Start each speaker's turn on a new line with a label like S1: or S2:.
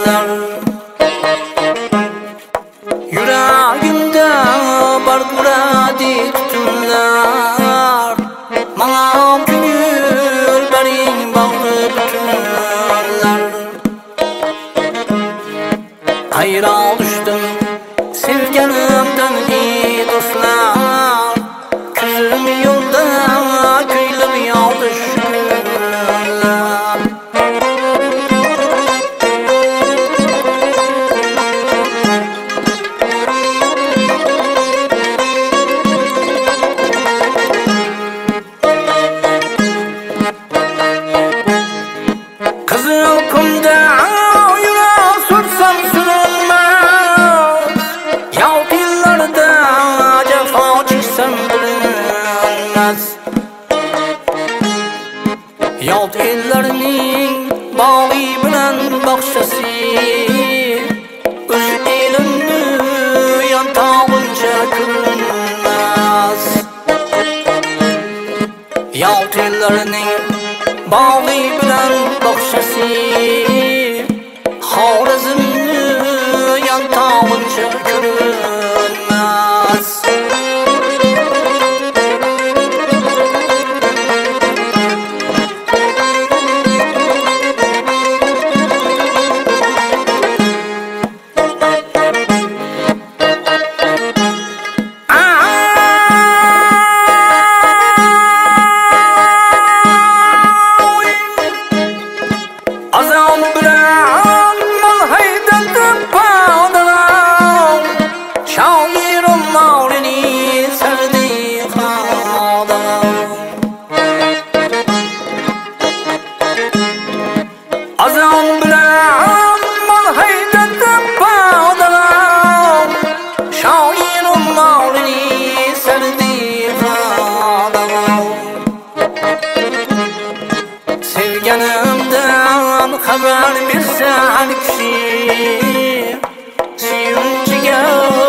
S1: Yüreğimde barkuradı tutunlar, bana gönül benim bağlı bütünler. Hayra düştüm sevgenimden iyi dostlar, gözüm yolda köylüm yolda şükürler. Kızıl kumda yürek sürsem sürünmez, yahut yıllarda cefa çeksem bilinmez. Yahut ellerinin bağı bilen bakşası, öz elimni yantağınca kırılmaz. Yahut ellerinin bağı bilen bakşası, Xorazmni yantağınca kırılmaz. Azam bilen malhaydan padalar, şairim mağrini serdi xadalar. Azam bilen malhaydan padalar, şairim mağrini serdi xadalar. Sevgenimden haber versen kişi, sevimciga